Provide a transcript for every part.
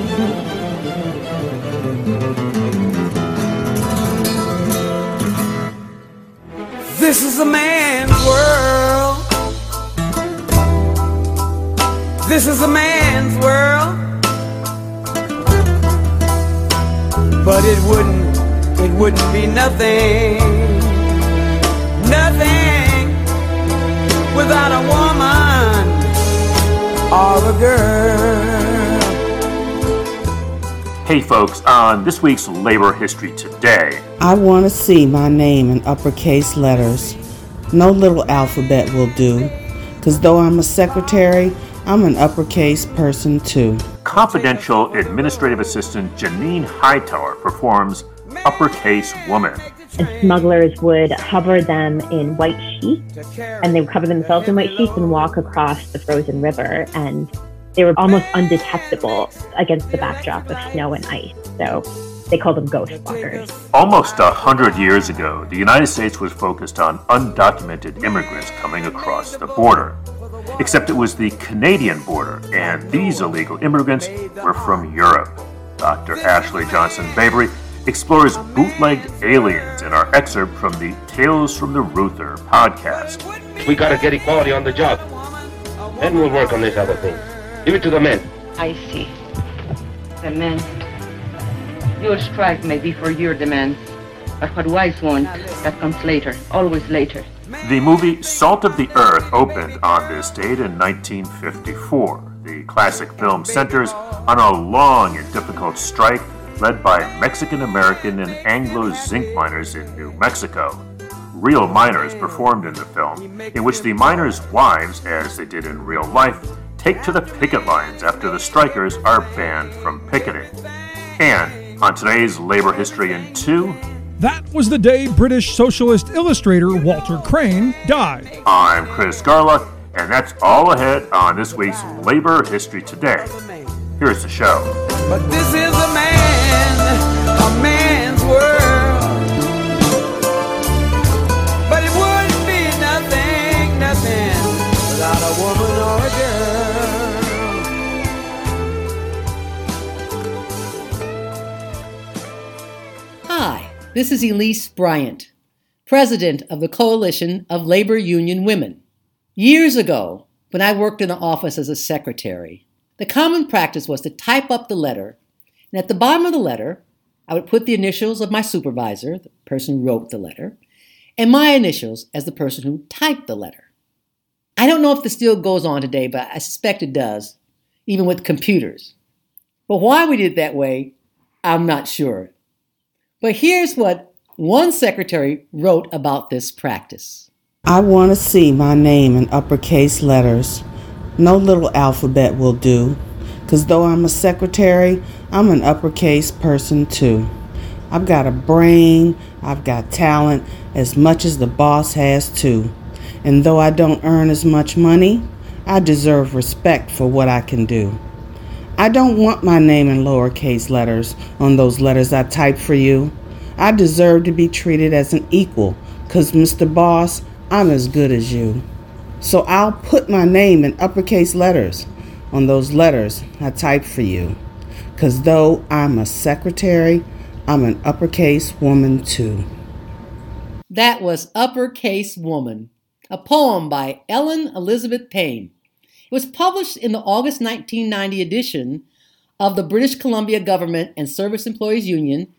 This is a man's world. This is a man's world. But it wouldn't be nothing, nothing without a woman or a girl. Hey folks, on this week's Labor History Today. I want to see my name in uppercase letters. No little alphabet will do, because though I'm a secretary, I'm an uppercase person too. Confidential Administrative Assistant Janine Hightower performs Uppercase Woman. And smugglers would cover them in white sheets, and they would cover themselves in white sheets and walk across the frozen river, and they were almost undetectable against the backdrop of snow and ice. So they called them ghost walkers. Almost 100 years ago, the United States was focused on undocumented immigrants coming across the border. Except it was the Canadian border, and these illegal immigrants were from Europe. Dr. Ashley Johnson-Bavery explores bootlegged aliens in our excerpt from the Tales from the Ruther podcast. We gotta get equality on the job. Then we'll work on these other things. Give it to the men. I see. The men. Your strike may be for your demands, but what wives want, that comes later, always later. The movie Salt of the Earth opened on this date in 1954. The classic film centers on a long and difficult strike led by Mexican-American and Anglo zinc miners in New Mexico. Real miners performed in the film, in which the miners' wives, as they did in real life, take to the picket lines after the strikers are banned from picketing. And on today's Labor History in 2, that was the day British socialist illustrator Walter Crane died. I'm Chris Garlock, and that's all ahead on this week's Labor History Today. Here's the show. But this is a man's world. But it wouldn't be nothing without a woman or a girl. Hi, this is Elise Bryant, president of the Coalition of Labor Union Women. Years ago, when I worked in the office as a secretary, the common practice was to type up the letter, and at the bottom of the letter, I would put the initials of my supervisor, the person who wrote the letter, and my initials as the person who typed the letter. I don't know if this still goes on today, but I suspect it does, even with computers. But why we did it that way, I'm not sure. But here's what one secretary wrote about this practice. I want to see my name in uppercase letters. No little alphabet will do, because though I'm a secretary, I'm an uppercase person too. I've got a brain, I've got talent, as much as the boss has too. And though I don't earn as much money, I deserve respect for what I can do. I don't want my name in lowercase letters on those letters I type for you. I deserve to be treated as an equal, because Mr. Boss, I'm as good as you. So I'll put my name in uppercase letters on those letters I type for you, because though I'm a secretary, I'm an uppercase woman too. That was Uppercase Woman, a poem by Ellen Elizabeth Payne. It was published in the August 1990 edition of the British Columbia Government and Service Employees Union,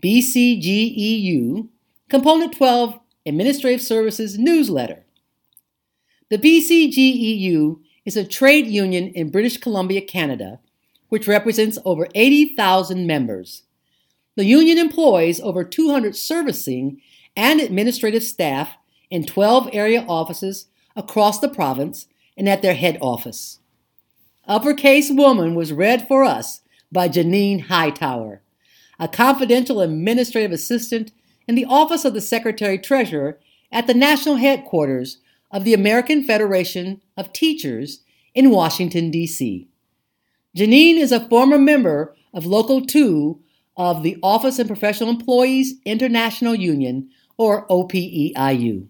BCGEU, Component 12 Administrative Services newsletter. The BCGEU is a trade union in British Columbia, Canada, which represents over 80,000 members. The union employs over 200 servicing and administrative staff in 12 area offices across the province and at their head office. Uppercase Woman was read for us by Janine Hightower, a confidential administrative assistant in the Office of the Secretary-Treasurer at the national headquarters of the American Federation of Teachers in Washington, D.C. Janine is a former member of Local 2 of the Office and Professional Employees International Union, or OPEIU.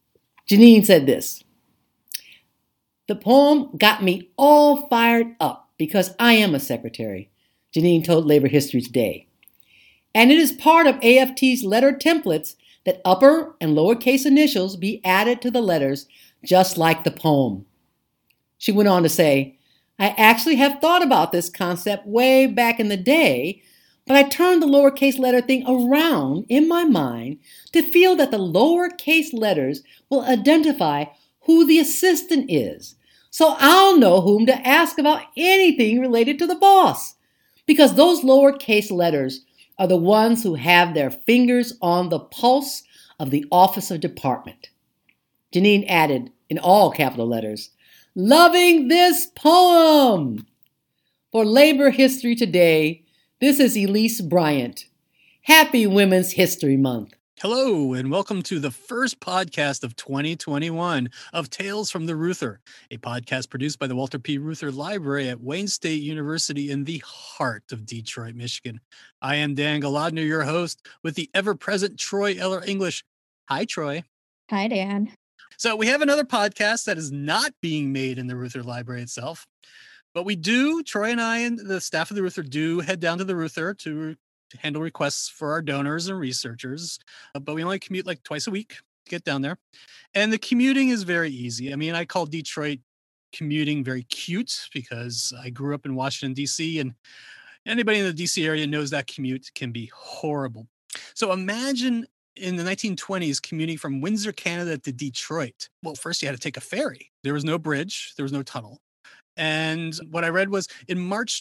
Janine said this: "The poem got me all fired up. because I am a secretary, Janine told Labor History Today. And it is part of AFT's letter templates that upper and lowercase initials be added to the letters, just like the poem. She went on to say, I actually have thought about this concept way back in the day, but I turned the lowercase letter thing around in my mind to feel that the lowercase letters will identify who the assistant is, so I'll know whom to ask about anything related to the boss, because those lowercase letters are the ones who have their fingers on the pulse of the office or department. Janine added, in all capital letters, loving this poem. For Labor History Today, this is Elise Bryant. Happy Women's History Month. Hello, and welcome to the first podcast of 2021 of Tales from the Reuther, a podcast produced by the Walter P. Reuther Library at Wayne State University in the heart of Detroit, Michigan. I am Dan Galadner, your host, with the ever-present Troy Eller English. Hi, Troy. Hi, Dan. So we have another podcast that is not being made in the Reuther Library itself, but we do, Troy and I and the staff of the Reuther do head down to the Reuther to handle requests for our donors and researchers, but we only commute like twice a week to get down there. And the commuting is very easy. I mean, I call Detroit commuting very cute because I grew up in Washington, D.C., and anybody in the D.C. area knows that commute can be horrible. So imagine in the 1920s commuting from Windsor, Canada to Detroit. Well, first you had to take a ferry. There was no bridge. There was no tunnel. And what I read was in March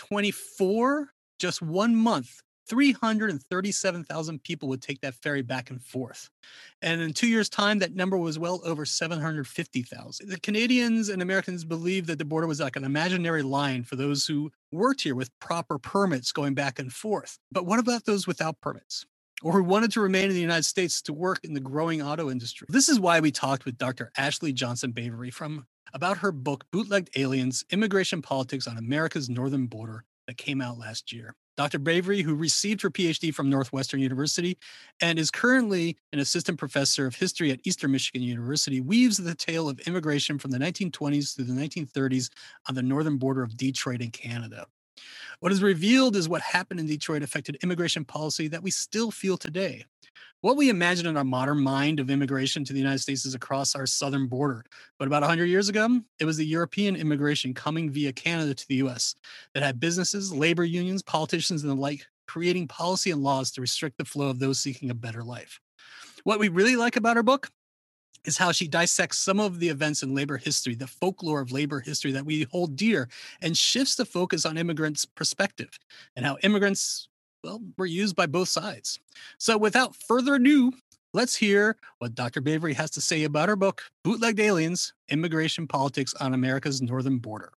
24, just 1 month, 337,000 people would take that ferry back and forth. And in 2 years' time, that number was well over 750,000. The Canadians and Americans believed that the border was like an imaginary line for those who worked here with proper permits going back and forth. But what about those without permits, or who wanted to remain in the United States to work in the growing auto industry? This is why we talked with Dr. Ashley Johnson Bavory about her book, Bootlegged Aliens, Immigration Politics on America's Northern Border, that came out last year. Dr. Bavory, who received her PhD from Northwestern University and is currently an assistant professor of history at Eastern Michigan University, weaves the tale of immigration from the 1920s through the 1930s on the northern border of Detroit and Canada. What is revealed is what happened in Detroit affected immigration policy that we still feel today. What we imagine in our modern mind of immigration to the United States is across our southern border. But about 100 years ago, it was the European immigration coming via Canada to the U.S. that had businesses, labor unions, politicians, and the like creating policy and laws to restrict the flow of those seeking a better life. What we really like about her book is how she dissects some of the events in labor history, the folklore of labor history that we hold dear, and shifts the focus on immigrants' perspective and how immigrants, well, were used by both sides. So without further ado, let's hear what Dr. Bavory has to say about her book, Bootlegged Aliens, Immigration Politics on America's Northern Border.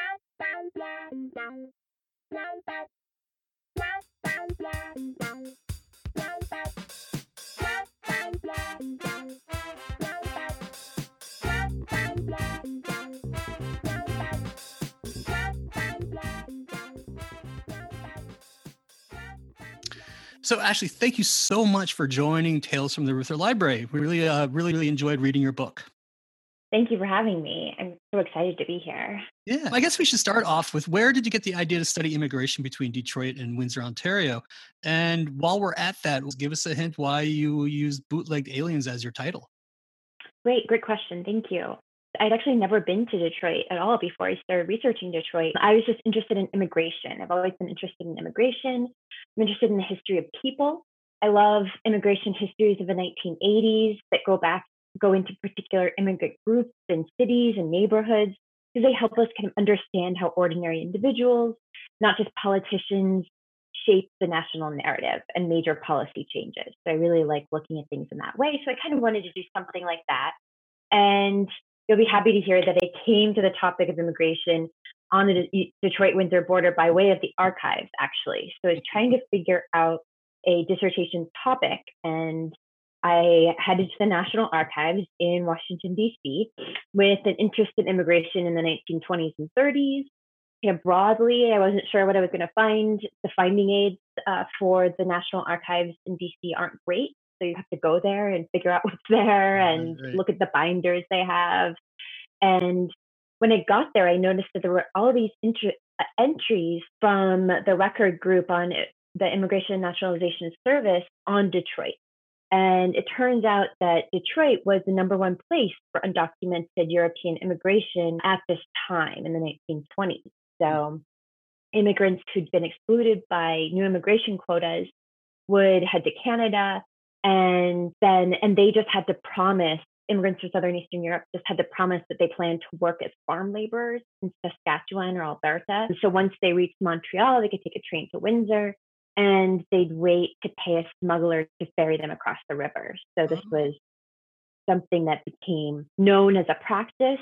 So, Ashley, thank you so much for joining Tales from the Reuther Library. We really enjoyed reading your book. Thank you for having me. I'm so excited to be here. Yeah, I guess we should start off with, where did you get the idea to study immigration between Detroit and Windsor, Ontario? And while we're at that, give us a hint why you used Bootlegged Aliens as your title. Great question. Thank you. I'd actually never been to Detroit at all before I started researching Detroit. I was just interested in immigration. I've always been interested in immigration. I'm interested in the history of people. I love immigration histories of the 1980s that go into particular immigrant groups and cities and neighborhoods, because they help us kind of understand how ordinary individuals, not just politicians, shape the national narrative and major policy changes. So I really like looking at things in that way. So I kind of wanted to do something like that. And you'll be happy to hear that I came to the topic of immigration on the Detroit-Windsor border by way of the archives, actually. So I was trying to figure out a dissertation topic, and I headed to the National Archives in Washington, D.C. with an interest in immigration in the 1920s and 30s. Kind of broadly, I wasn't sure what I was going to find. The finding aids for the National Archives in D.C. aren't great. So you have to go there and figure out what's there and look at the binders they have. And when I got there, I noticed that there were all these entries from the record group on the Immigration and Naturalization Service on Detroit. And it turns out that Detroit was the number one place for undocumented European immigration at this time in the 1920s. So immigrants who'd been excluded by new immigration quotas would head to Canada, and they just had to promise, immigrants from Southern Eastern Europe just had to promise that they planned to work as farm laborers in Saskatchewan or Alberta. And so once they reached Montreal, they could take a train to Windsor, and they'd wait to pay a smuggler to ferry them across the river. So this was something that became known as a practice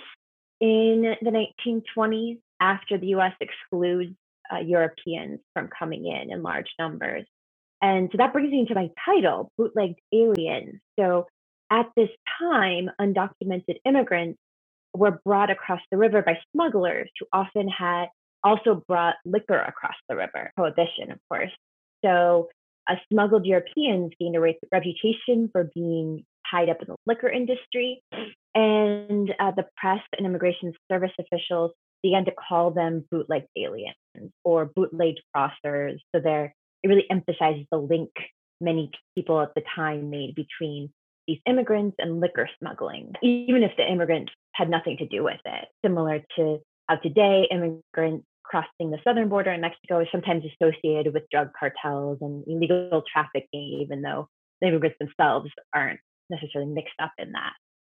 in the 1920s after the U.S. excludes Europeans from coming in large numbers. And so that brings me into my title, Bootlegged Aliens. So at this time, undocumented immigrants were brought across the river by smugglers who often had also brought liquor across the river, prohibition, of course. So smuggled Europeans gained a reputation for being tied up in the liquor industry, and the press and immigration service officials began to call them bootlegged aliens or bootlegged crossers. So it really emphasizes the link many people at the time made between these immigrants and liquor smuggling, even if the immigrants had nothing to do with it. Similar to how today immigrants crossing the southern border in Mexico is sometimes associated with drug cartels and illegal trafficking, even though the immigrants themselves aren't necessarily mixed up in that.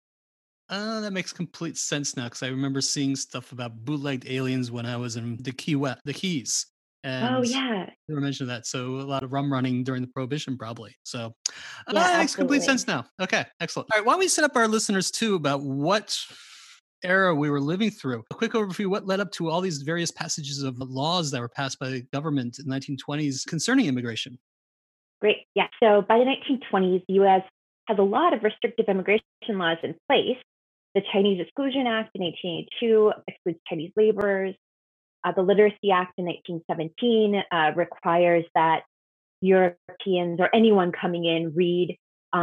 That makes complete sense now, because I remember seeing stuff about bootlegged aliens when I was in the Keys. And they were mentioning that. So a lot of rum running during the Prohibition, probably. So that makes complete sense now. Okay, excellent. All right, why don't we set up our listeners too about what era we were living through? A quick overview, what led up to all these various passages of laws that were passed by the government in the 1920s concerning immigration. Great. Yeah. So by the 1920s, the U.S. has a lot of restrictive immigration laws in place. The Chinese Exclusion Act in 1882 excludes Chinese laborers. The Literacy Act in 1917 requires that Europeans or anyone coming in read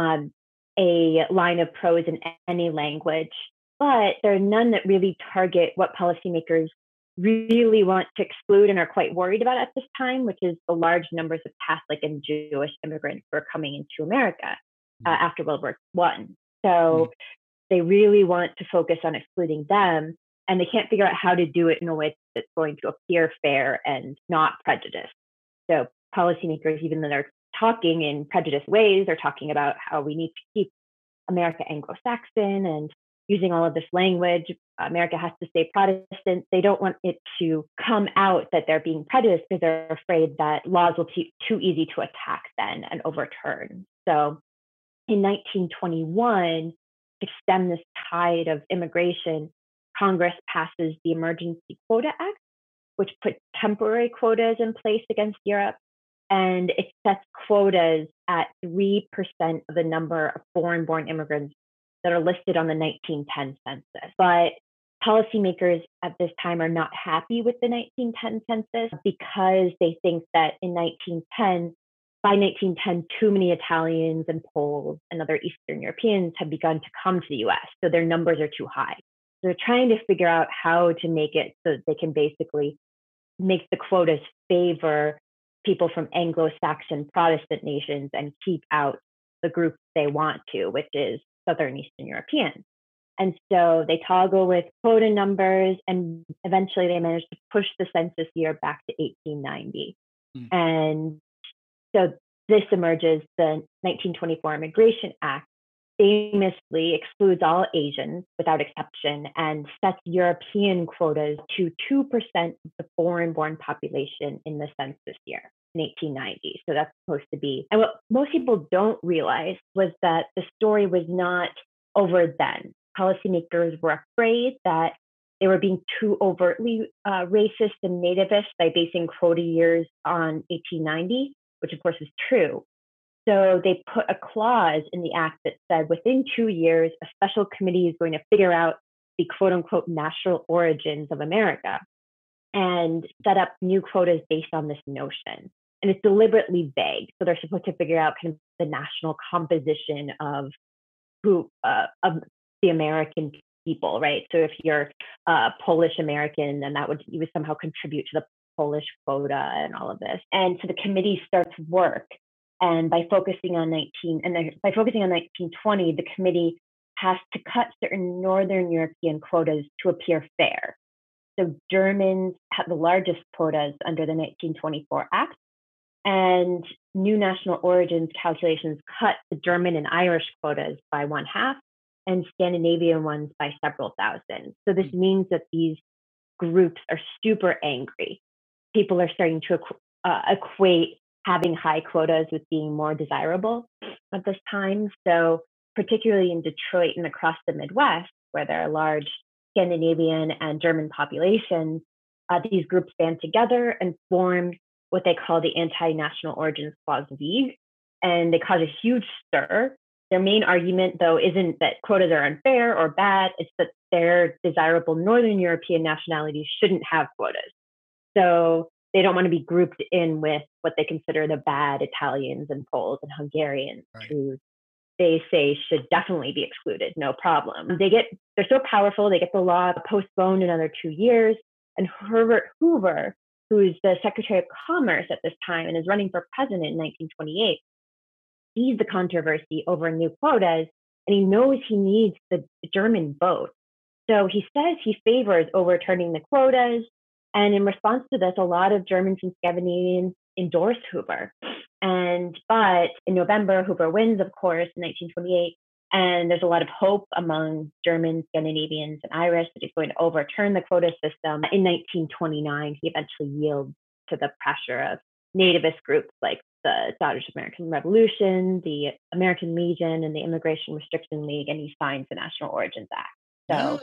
a line of prose in any language. But there are none that really target what policymakers really want to exclude and are quite worried about at this time, which is the large numbers of Catholic and Jewish immigrants who are coming into America after World War I. So they really want to focus on excluding them, and they can't figure out how to do it in a way that's going to appear fair and not prejudiced. So policymakers, even though they're talking in prejudiced ways, are talking about how we need to keep America Anglo-Saxon and using all of this language. America has to stay Protestant. They don't want it to come out that they're being prejudiced because they're afraid that laws will be too easy to attack then and overturn. So in 1921, to stem this tide of immigration, Congress passes the Emergency Quota Act, which put temporary quotas in place against Europe. And it sets quotas at 3% of the number of foreign-born immigrants that are listed on the 1910 census. But policymakers at this time are not happy with the 1910 census because they think that by 1910, too many Italians and Poles and other Eastern Europeans have begun to come to the US, so their numbers are too high. So they're trying to figure out how to make it so that they can basically make the quotas favor people from Anglo-Saxon Protestant nations and keep out the group they want to, which is Southern Eastern Europeans. And so they toggle with quota numbers, and eventually they managed to push the census year back to 1890. And so this emerges the 1924 Immigration Act, famously excludes all Asians without exception and sets European quotas to 2% of the foreign-born population in the census year in 1890. So that's supposed to be, and what most people don't realize was that the story was not over then. Policymakers were afraid that they were being too overtly racist and nativist by basing quota years on 1890, which of course is true. So they put a clause in the act that said within 2 years, a special committee is going to figure out the quote unquote national origins of America and set up new quotas based on this notion. And it's deliberately vague. So they're supposed to figure out kind of the national composition of the American people, right? So if you're Polish American, then you would somehow contribute to the Polish quota and all of this. And so the committee starts work, and by focusing on 1920, the committee has to cut certain Northern European quotas to appear fair. So Germans have the largest quotas under the 1924 Act, and new national origins calculations cut the German and Irish quotas by 1/2 and Scandinavian ones by several thousand. So this means that these groups are super angry. People are starting to equate having high quotas with being more desirable at this time. So particularly in Detroit and across the Midwest, where there are large Scandinavian and German populations, these groups band together and form what they call the Anti-National Origins Clause League, and they cause a huge stir. Their main argument, though, isn't that quotas are unfair or bad, it's that their desirable Northern European nationalities shouldn't have quotas. So they don't want to be grouped in with what they consider the bad Italians and Poles and Hungarians, right, who they say should definitely be excluded, no problem. They're so powerful, they get the law postponed another 2 years, and Herbert Hoover, who's the Secretary of Commerce at this time and is running for president in 1928, sees the controversy over new quotas, and he knows he needs the German vote. So he says he favors overturning the quotas, and in response to this, a lot of Germans and Scandinavians endorse Hoover. But in November, Hoover wins, of course, in 1928, and there's a lot of hope among Germans, Scandinavians, and Irish that he's going to overturn the quota system. In 1929, he eventually yields to the pressure of nativist groups like the Daughters of American Revolution, the American Legion, and the Immigration Restriction League, and he signs the National Origins Act. So,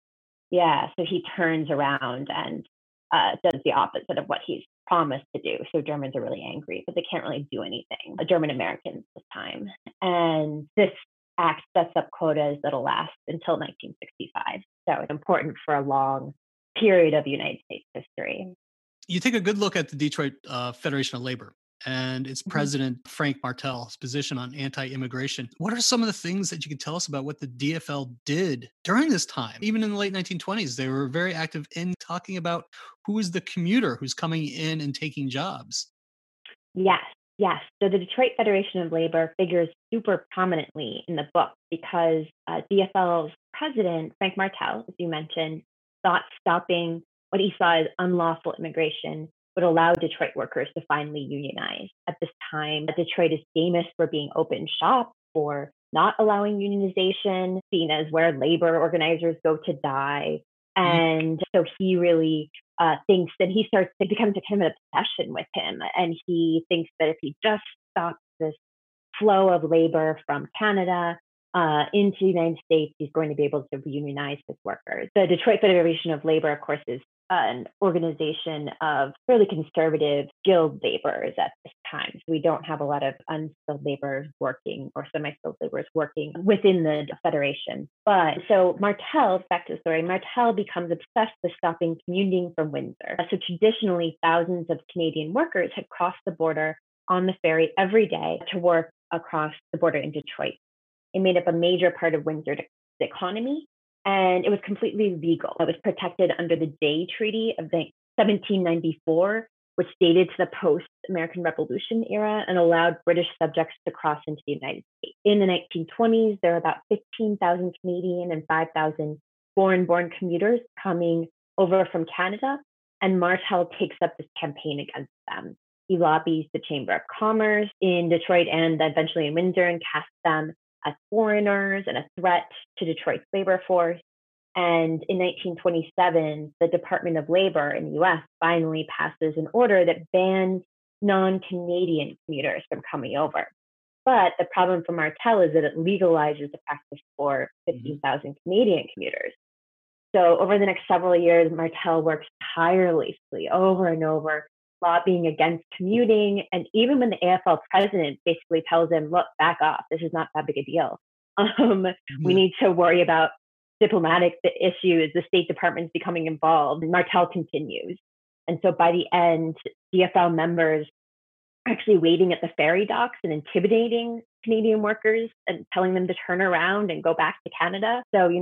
so he turns around and does the opposite of what he's promised to do. So Germans are really angry, but they can't really do anything. German Americans this time. And this act sets up quotas that'll last until 1965. So it's important for a long period of United States history. You take a good look at the Detroit Federation of Labor and its president, Frank Martel's position on anti-immigration. What are some of the things that you can tell us about what the DFL did during this time? Even in the late 1920s, they were very active in talking about who is the commuter who's coming in and taking jobs. Yes. So the Detroit Federation of Labor figures super prominently in the book because DFL's president, Frank Martel, as you mentioned, thought stopping what he saw as unlawful immigration would allow Detroit workers to finally unionize. At this time, Detroit is famous for being open shop, for not allowing unionization, seen as where labor organizers go to die. And so he really thinks that it becomes a kind of an obsession with him. And he thinks that if he just stops this flow of labor from Canada into the United States, he's going to be able to unionize his workers. The Detroit Federation of Labor, of course, is an organization of fairly conservative skilled laborers at this time. So we don't have a lot of unskilled laborers working or semi-skilled laborers working within the Federation. But so Martel, back to the story, Martel becomes obsessed with stopping commuting from Windsor. So traditionally, thousands of Canadian workers had crossed the border on the ferry every day to work across the border in Detroit. It made up a major part of Windsor's economy, and it was completely legal. It was protected under the Day Treaty of 1794, which dated to the post-American Revolution era and allowed British subjects to cross into the United States. In the 1920s, there were about 15,000 Canadian and 5,000 foreign-born commuters coming over from Canada, and Martel takes up this campaign against them. He lobbies the Chamber of Commerce in Detroit and eventually in Windsor and casts them as foreigners and a threat to Detroit's labor force. And in 1927, the Department of Labor in the US finally passes an order that bans non-Canadian commuters from coming over. But the problem for Martel is that it legalizes the practice for 15,000 Canadian commuters. So over the next several years, Martel works tirelessly over and over, lobbying against commuting. And even when the AFL president basically tells him, look, back off, this is not that big a deal. We need to worry about diplomatic issues, the State Department's becoming involved. Martel continues. And so by the end, DFL members are actually waiting at the ferry docks and intimidating Canadian workers and telling them to turn around and go back to Canada. So, it's just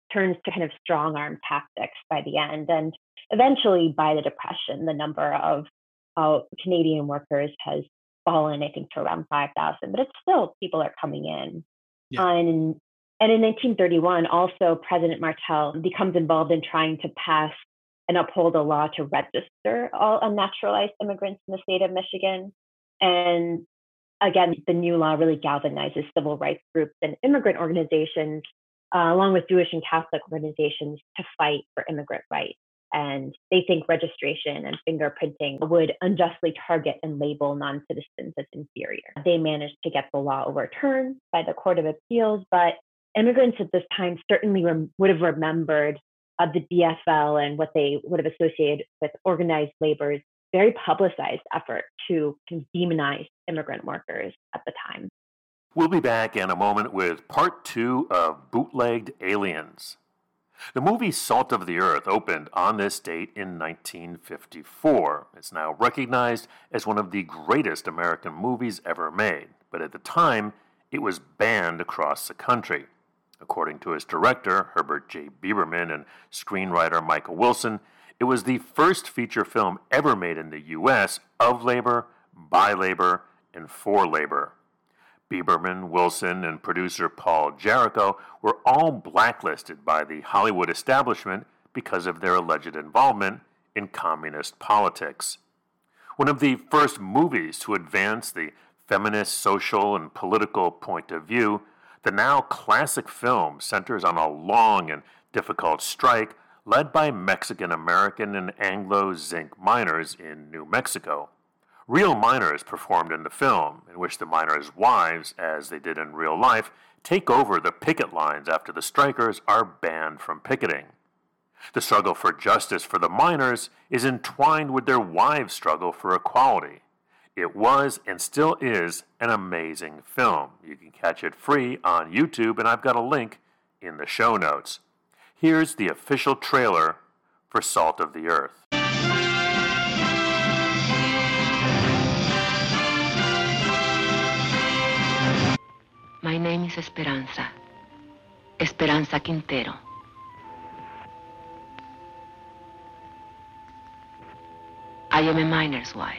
turns to kind of strong arm tactics by the end. And eventually, by the Depression, the number of Canadian workers has fallen, I think, to around 5,000, but it's still, people are coming in. Yeah. And in 1931, also, President Martel becomes involved in trying to pass and uphold a law to register all unnaturalized immigrants in the state of Michigan. And again, the new law really galvanizes civil rights groups and immigrant organizations, along with Jewish and Catholic organizations, to fight for immigrant rights. And they think registration and fingerprinting would unjustly target and label non-citizens as inferior. They managed to get the law overturned by the Court of Appeals, but immigrants at this time certainly would have remembered the DFL and what they would have associated with organized labor's very publicized effort to demonize immigrant workers at the time. We'll be back in a moment with part 2 of Bootlegged Aliens. The movie Salt of the Earth opened on this date in 1954. It's now recognized as one of the greatest American movies ever made, but at the time, it was banned across the country. According to its director, Herbert J. Bieberman, and screenwriter Michael Wilson, it was the first feature film ever made in the U.S. of labor, by labor, and for labor. Bieberman, Wilson, and producer Paul Jericho were all blacklisted by the Hollywood establishment because of their alleged involvement in communist politics. One of the first movies to advance the feminist, social, and political point of view, the now classic film centers on a long and difficult strike led by Mexican-American and Anglo-Zinc miners in New Mexico. Real miners performed in the film, in which the miners' wives, as they did in real life, take over the picket lines after the strikers are banned from picketing. The struggle for justice for the miners is entwined with their wives' struggle for equality. It was and still is an amazing film. You can catch it free on YouTube, and I've got a link in the show notes. Here's the official trailer for Salt of the Earth. My name is Esperanza. Esperanza Quintero. I am a miner's wife.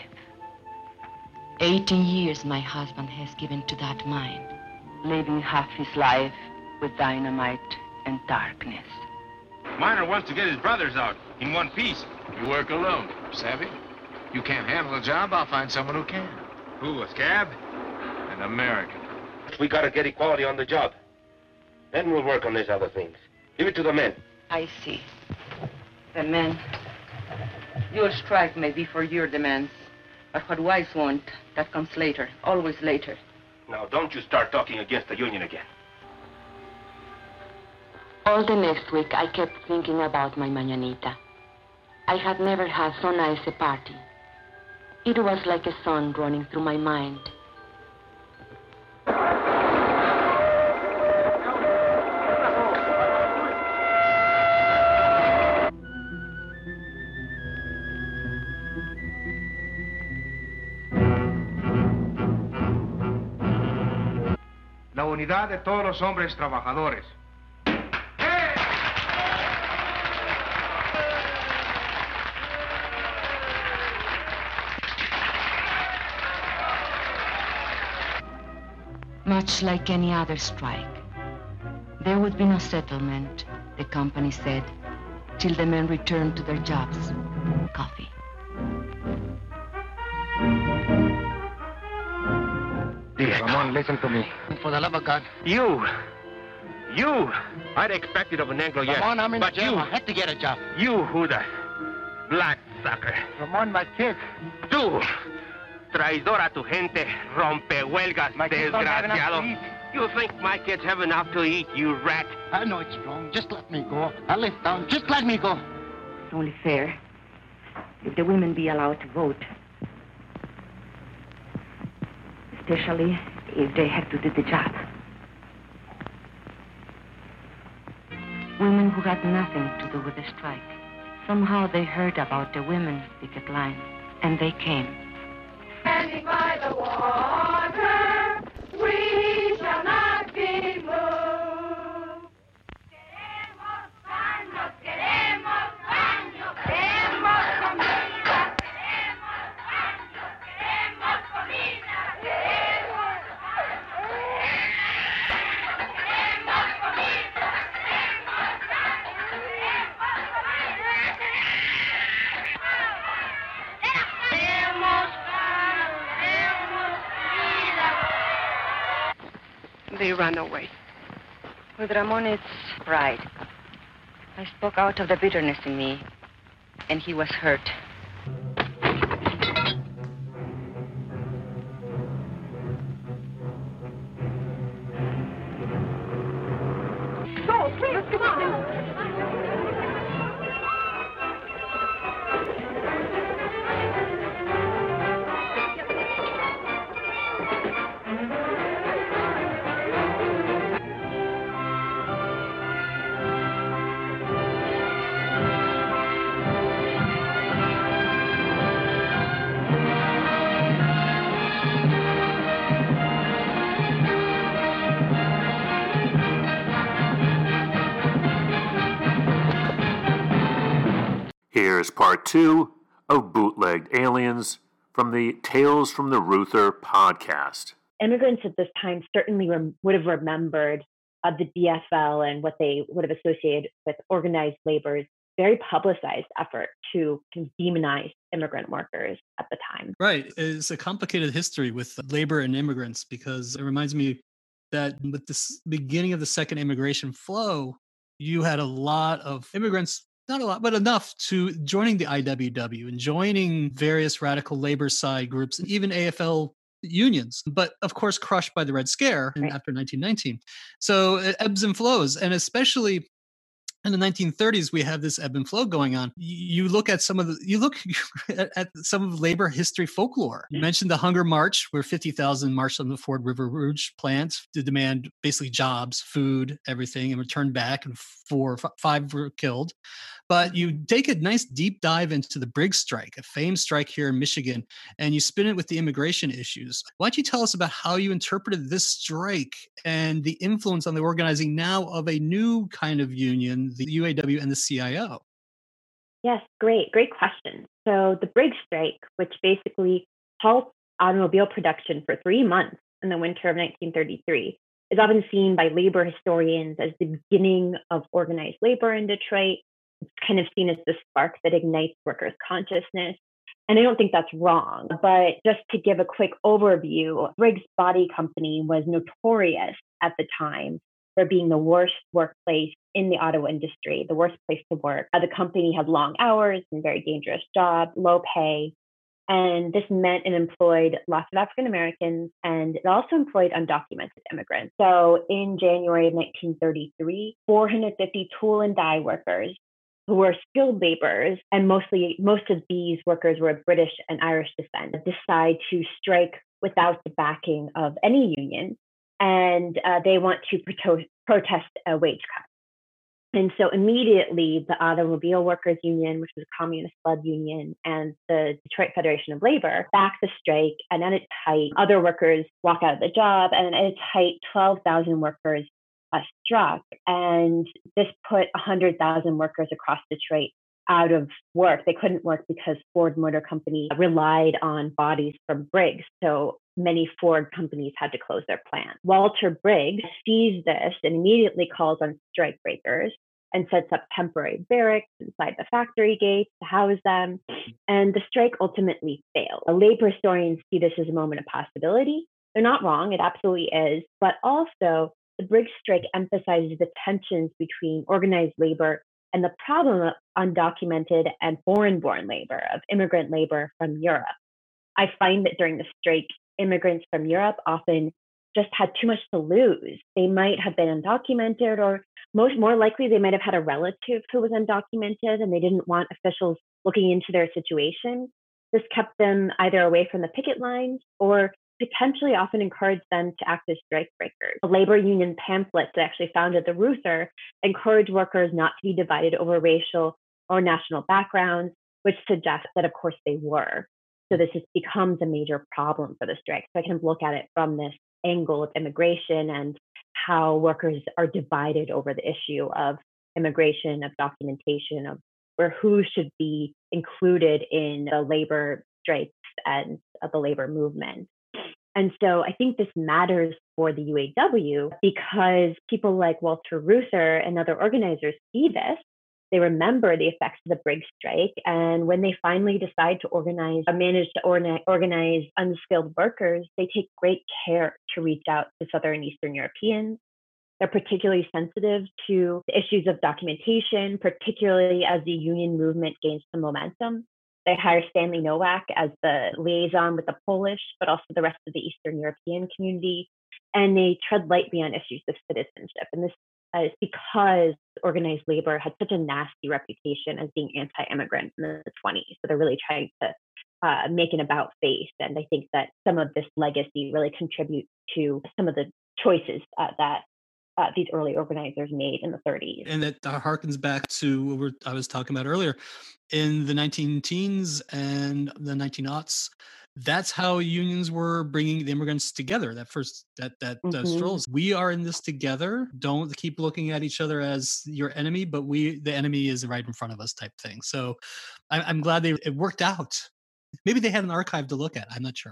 18 years my husband has given to that mine, living half his life with dynamite and darkness. Miner wants to get his brothers out in one piece. You work alone, savvy? You can't handle the job, I'll find someone who can. Who, a scab? An American. We gotta get equality on the job. Then we'll work on these other things. Give it to the men. I see. The men. Your strike may be for your demands, but what wives want, that comes later, always later. Now, don't you start talking against the union again. All the next week, I kept thinking about my mañanita. I had never had so nice a party. It was like a sun running through my mind. La unidad de todos los hombres trabajadores. Much like any other strike. There would be no settlement, the company said, till the men returned to their jobs. Coffee. Ramon, listen to me. For the love of God. You! I'd expect it of an Anglo, yes. Ramon, I'm in but jail. you, I had to get a job. You, who the black sucker. Ramon, my kids. Tú, traidor a tu gente, rompehuelgas, My kids don't have enough desgraciado. to eat. You think my kids have enough to eat, you rat? I know it's wrong. Just let me go. I live down. Just let me go. It's only fair if the women be allowed to vote. Especially if they have to do the job. Women who had nothing to do with the strike. Somehow they heard about the women's picket line, and they came. Standing by the water, we shall not be moved. Queremos they run away? With Ramon, it's pride. I spoke out of the bitterness in me, and he was hurt. Go, please, come on. Here's part 2 of Bootlegged Aliens from the Tales from the Ruther podcast. Immigrants at this time certainly would have remembered the DFL and what they would have associated with organized labor's very publicized effort to demonize immigrant workers at the time. Right. It's a complicated history with labor and immigrants, because it reminds me that with this beginning of the second immigration flow, you had a lot of immigrants, not a lot, but enough to joining the IWW and joining various radical labor side groups and even AFL unions, but of course crushed by the Red Scare after 1919. So it ebbs and flows, and especially in the 1930s, we have this ebb and flow going on. You look at some of labor history folklore. You mentioned the Hunger March, where 50,000 marched on the Ford River Rouge plant to demand basically jobs, food, everything, and returned back, and 5 were killed. But you take a nice deep dive into the Briggs strike, a famed strike here in Michigan, and you spin it with the immigration issues. Why don't you tell us about how you interpreted this strike and the influence on the organizing now of a new kind of union, the UAW and the CIO? Yes, great question. So the Briggs strike, which basically halts automobile production for 3 months in the winter of 1933, is often seen by labor historians as the beginning of organized labor in Detroit. It's kind of seen as the spark that ignites workers' consciousness. And I don't think that's wrong. But just to give a quick overview, Briggs Body Company was notorious at the time for being the worst workplace in the auto industry, the worst place to work. The company had long hours and very dangerous job, low pay. And this meant it employed lots of African Americans, and it also employed undocumented immigrants. So in January of 1933, 450 tool and die workers who were skilled laborers, and most of these workers were of British and Irish descent, decide to strike without the backing of any union, and they want to protest a wage cut. And so immediately the Automobile Workers Union, which was a communist led union, and the Detroit Federation of Labor back the strike, and at its height, other workers walk out of the job, and at its height, 12,000 workers struck, and this put 100,000 workers across Detroit out of work. They couldn't work because Ford Motor Company relied on bodies from Briggs. So many Ford companies had to close their plant. Walter Briggs sees this and immediately calls on strike breakers and sets up temporary barracks inside the factory gates to house them. And the strike ultimately failed. Labor historians see this as a moment of possibility. They're not wrong, it absolutely is, but also the Briggs strike emphasizes the tensions between organized labor and the problem of undocumented and foreign-born labor, of immigrant labor from Europe. I find that during the strike, immigrants from Europe often just had too much to lose. They might have been undocumented, or more likely they might have had a relative who was undocumented and they didn't want officials looking into their situation. This kept them either away from the picket lines or potentially often encouraged them to act as strike breakers. The labor union pamphlets that actually founded the Ruther encouraged workers not to be divided over racial or national backgrounds, which suggests that, of course, they were. So this becomes a major problem for the strike. So I can look at it from this angle of immigration and how workers are divided over the issue of immigration, of documentation, of who should be included in the labor strikes and the labor movement. And so I think this matters for the UAW because people like Walter Reuther and other organizers see this They remember the effects of the brig strike. And when they finally decide to manage to organize unskilled workers, they take great care to reach out to Southern and Eastern Europeans. They're particularly sensitive to the issues of documentation, particularly as the union movement gains some momentum. They hire Stanley Nowak as the liaison with the Polish, but also the rest of the Eastern European community. And they tread lightly on issues of citizenship. And this is because organized labor had such a nasty reputation as being anti-immigrant in the 20s. So they're really trying to make an about face. And I think that some of this legacy really contributes to some of the choices that these early organizers made in the 30s. And that harkens back to what I was talking about earlier. In the 19 teens and the 1900s, that's how unions were bringing the immigrants together. Those strolls. We are in this together. Don't keep looking at each other as your enemy, but the enemy is right in front of us type thing. So I'm glad it worked out. Maybe they had an archive to look at. I'm not sure.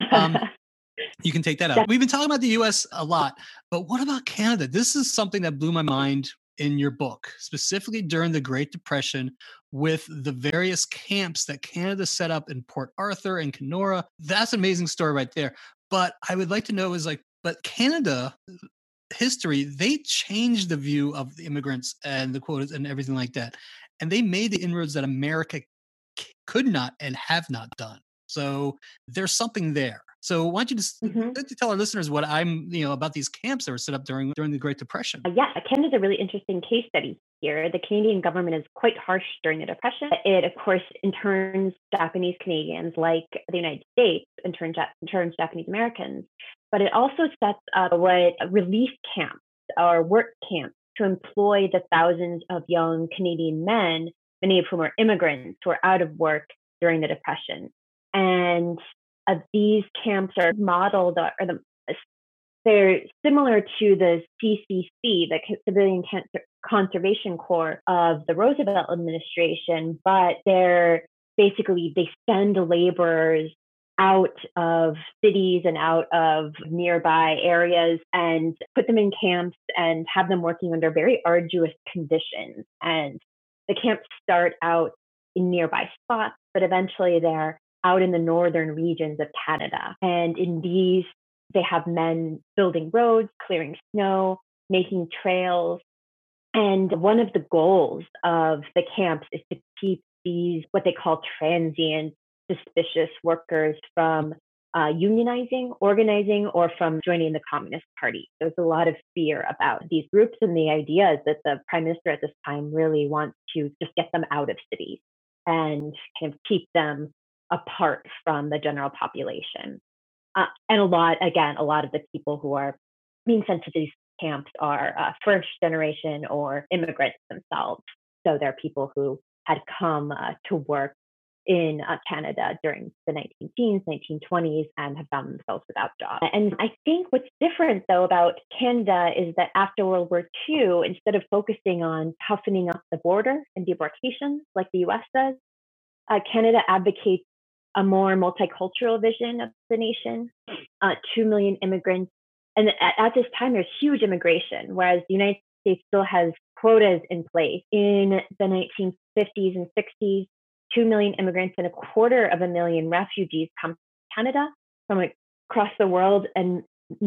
You can take that out. We've been talking about the U.S. a lot, but what about Canada? This is something that blew my mind in your book, specifically during the Great Depression with the various camps that Canada set up in Port Arthur and Kenora. That's an amazing story right there. But I would like to know but Canada history, they changed the view of the immigrants and the quotas and everything like that. And they made the inroads that America could not and have not done. So there's something there. So why don't you just tell our listeners what about these camps that were set up during the Great Depression? Canada's a really interesting case study here. The Canadian government is quite harsh during the Depression. It, of course, interns Japanese Canadians like the United States, interns Japanese Americans, but it also sets up relief camps or work camps to employ the thousands of young Canadian men, many of whom are immigrants who are out of work during the Depression. And these camps are modeled, they're similar to the CCC, the Civilian Conservation Corps of the Roosevelt administration, but they send laborers out of cities and out of nearby areas and put them in camps and have them working under very arduous conditions. And the camps start out in nearby spots, but eventually they're out in the northern regions of Canada. And in these, they have men building roads, clearing snow, making trails. And one of the goals of the camps is to keep these, what they call transient, suspicious workers from unionizing, organizing, or from joining the Communist Party. There's a lot of fear about these groups, and the idea is that the Prime Minister at this time really wants to just get them out of cities and kind of keep them apart from the general population. And a lot of the people who are being sent to these camps are first generation or immigrants themselves. So they're people who had come to work in Canada during the 19 teens, 1920s, and have found themselves without jobs. And I think what's different, though, about Canada is that after World War II, instead of focusing on toughening up the border and deportations like the U.S. does, Canada advocates a more multicultural vision of the nation, 2 million immigrants. And at this time, there's huge immigration, whereas the United States still has quotas in place. In the 1950s and 60s, 2 million immigrants and 250,000 refugees come to Canada from across the world. And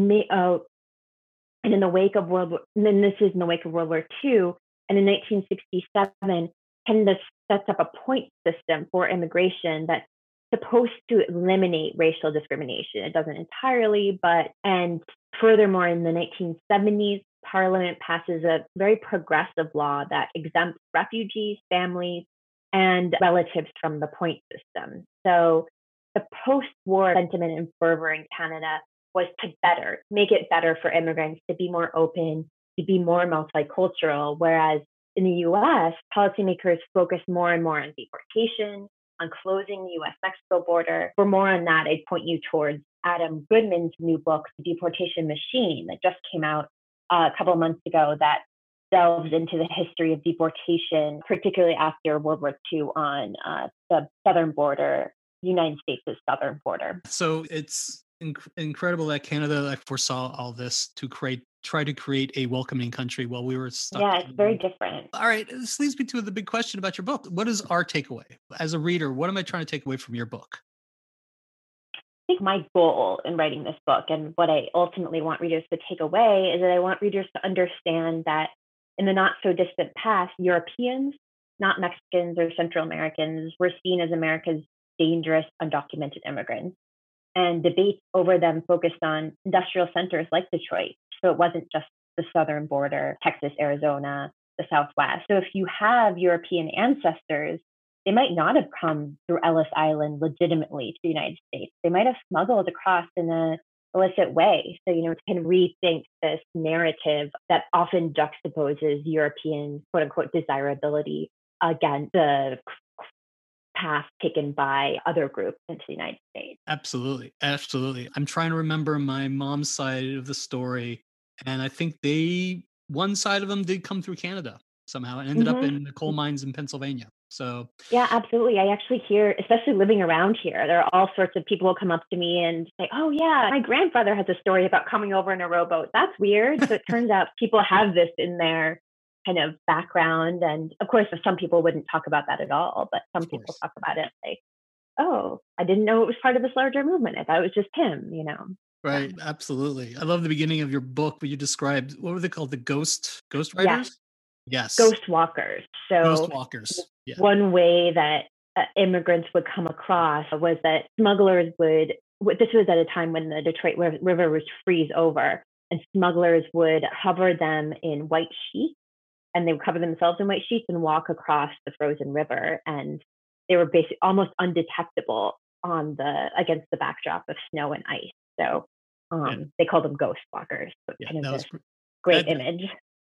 in the wake of World War II, and in 1967, Canada sets up a point system for immigration that's supposed to eliminate racial discrimination. It doesn't entirely, and furthermore, in the 1970s, Parliament passes a very progressive law that exempts refugees, families, and relatives from the point system. So the post-war sentiment and fervor in Canada was to make it better for immigrants to be more open, to be more multicultural, whereas in the US, policymakers focus more and more on deportation, on closing the US-Mexico border. For more on that, I'd point you towards Adam Goodman's new book, The Deportation Machine, that just came out a couple of months ago, that delves into the history of deportation, particularly after World War II on the southern border, the United States' southern border. So it's incredible that Canada foresaw all this to try to create a welcoming country while we were stuck. Yeah, it's very different. All right, this leads me to the big question about your book. What is our takeaway? As a reader, what am I trying to take away from your book? I think my goal in writing this book and what I ultimately want readers to take away is that I want readers to understand that in the not so distant past, Europeans, not Mexicans or Central Americans, were seen as America's dangerous, undocumented immigrants. And debates over them focused on industrial centers like Detroit. So it wasn't just the southern border, Texas, Arizona, the Southwest. So if you have European ancestors, they might not have come through Ellis Island legitimately to the United States. They might have smuggled across in an illicit way. So, can rethink this narrative that often juxtaposes European, quote unquote, desirability against the path taken by other groups into the United States. Absolutely. I'm trying to remember my mom's side of the story. And I think one side of them did come through Canada somehow and ended up in the coal mines in Pennsylvania. So yeah, absolutely. I actually hear, especially living around here, there are all sorts of people who come up to me and say, oh yeah, my grandfather has a story about coming over in a rowboat. That's weird. So it turns out people have this in their kind of background. And of course, some people wouldn't talk about that at all, but some people talk about it like, oh, I didn't know it was part of this larger movement. I thought it was just him, Right. Absolutely. I love the beginning of your book where you described, what were they called? The ghost writers? Yes. Ghost walkers. So ghost walkers. Yeah. One way that immigrants would come across was that smugglers this was at a time when the Detroit River was freeze over, and smugglers would hover them in white sheets, and they would cover themselves in white sheets and walk across the frozen river. And they were basically almost undetectable against the backdrop of snow and ice. So they called them ghost walkers. That was great image.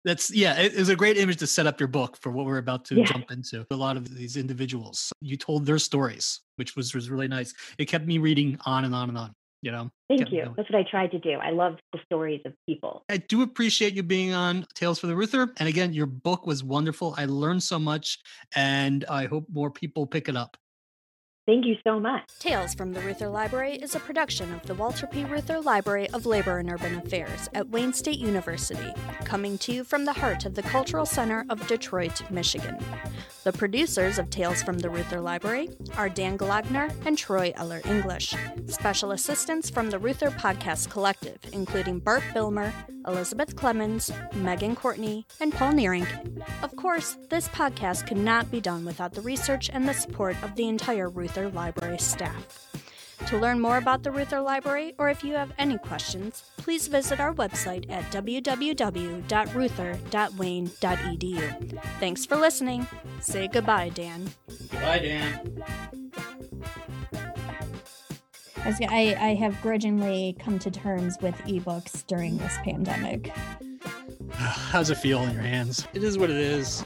It was a great image to set up your book for what we're about to jump into. A lot of these individuals, you told their stories, which was really nice. It kept me reading on and on and on. Thank you. That's what I tried to do. I love the stories of people. I do appreciate you being on Tales from the Ruther. And again, your book was wonderful. I learned so much, and I hope more people pick it up. Thank you so much. Tales from the Ruther Library is a production of the Walter P. Ruther Library of Labor and Urban Affairs at Wayne State University, coming to you from the heart of the Cultural Center of Detroit, Michigan. The producers of Tales from the Ruther Library are Dan Glogner and Troy Eller English. Special assistants from the Ruther Podcast Collective, including Bart Bilmer, Elizabeth Clemens, Megan Courtney, and Paul Neering. Of course, this podcast could not be done without the research and the support of the entire Ruther Library staff. To learn more about the Ruther Library, or if you have any questions, please visit our website at www.ruther.wayne.edu. Thanks for listening. Say goodbye, Dan. Goodbye, Dan. I have grudgingly come to terms with ebooks during this pandemic. How's it feel in your hands? It is what it is.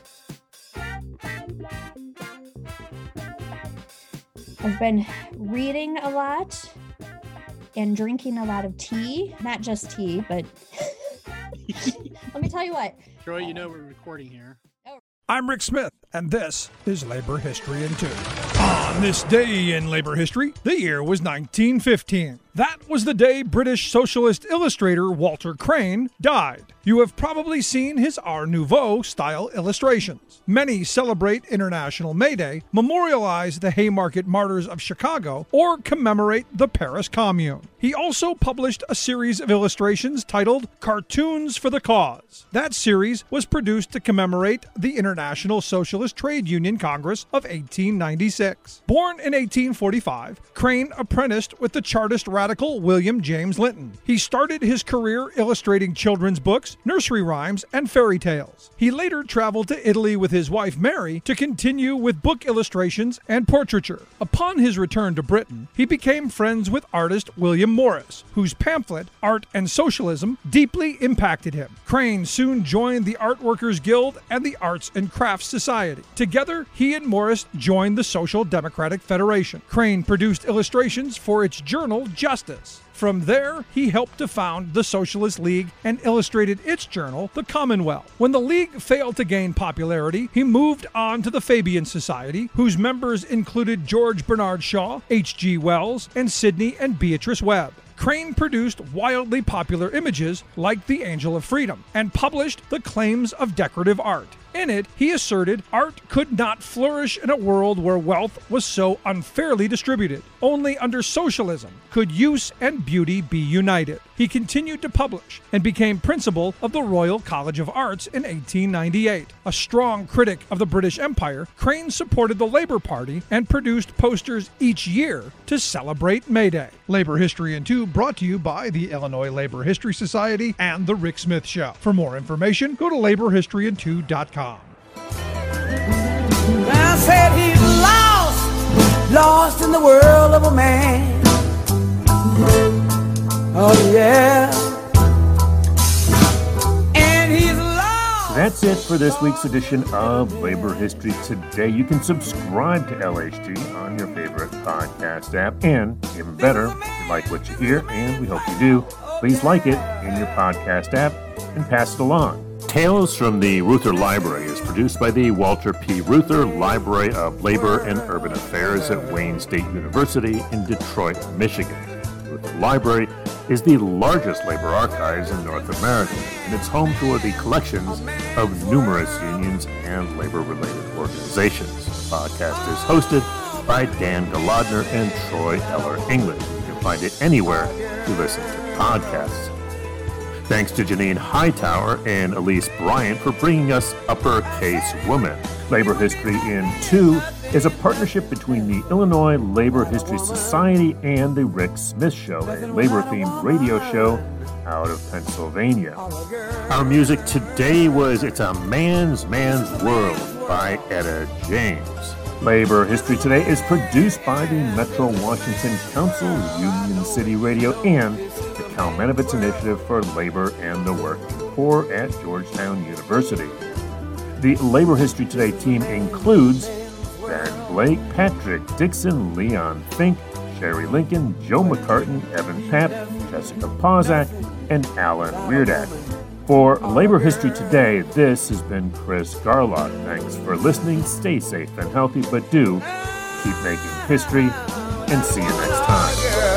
I've been reading a lot and drinking a lot of tea. Not just tea, but let me tell you what. Troy, we're recording here. I'm Rick Smith, and this is Labor History in 2. On this day in labor history, the year was 1915. That was the day British socialist illustrator Walter Crane died. You have probably seen his Art Nouveau style illustrations. Many celebrate International May Day, memorialize the Haymarket Martyrs of Chicago, or commemorate the Paris Commune. He also published a series of illustrations titled Cartoons for the Cause. That series was produced to commemorate the International Socialist Trade Union Congress of 1896. Born in 1845, Crane apprenticed with the Chartist radical William James Linton. He started his career illustrating children's books, nursery rhymes, and fairy tales. He later traveled to Italy with his wife Mary to continue with book illustrations and portraiture. Upon his return to Britain, he became friends with artist William Morris, whose pamphlet, Art and Socialism, deeply impacted him. Crane soon joined the Art Workers Guild and the Arts and Crafts Society. Together, he and Morris joined the Social Democratic Federation. Crane produced illustrations for its journal, Justice. From there, he helped to found the Socialist League and illustrated its journal, The Commonwealth. When the League failed to gain popularity, he moved on to the Fabian Society, whose members included George Bernard Shaw, H.G. Wells, and Sidney and Beatrice Webb. Crane produced wildly popular images like the Angel of Freedom and published The Claims of Decorative Art. In it, he asserted art could not flourish in a world where wealth was so unfairly distributed. Only under socialism could use and beauty be united. He continued to publish and became principal of the Royal College of Arts in 1898. A strong critic of the British Empire, Crane supported the Labour Party and produced posters each year to celebrate May Day. Labor History in 2 brought to you by the Illinois Labor History Society and The Rick Smith Show. For more information, go to laborhistoryin2.com. I said he's lost in the world of a man. Oh yeah. And he's lost. That's it for this week's edition of Labor History Today. You can subscribe to LHT on your favorite podcast app. And even better, if you like what you hear, and we hope you do, please like it in your podcast app and pass it along. Tales from the Reuther Library is produced by the Walter P. Reuther Library of Labor and Urban Affairs at Wayne State University in Detroit, Michigan. The Reuther Library is the largest labor archives in North America, and it's home to the collections of numerous unions and labor-related organizations. The podcast is hosted by Dan Golodner and Troy Eller English. You can find it anywhere you listen to podcasts. Thanks to Janine Hightower and Elise Bryant for bringing us Uppercase Woman. Labor History in 2 is a partnership between the Illinois Labor History Society and the Rick Smith Show, a labor-themed radio show out of Pennsylvania. Our music today was It's a Man's World by Etta James. Labor History Today is produced by the Metro Washington Council, Union City Radio, and the Kalmanovitz Initiative for Labor and the Working Poor at Georgetown University. The Labor History Today team includes Ben Blake, Patrick Dixon, Leon Fink, Sherry Lincoln, Joe McCartan, Evan Papp, Jessica Pozak, and Alan Weirdak. For Labor History Today, this has been Chris Garlock. Thanks for listening. Stay safe and healthy, but do keep making history, and see you next time.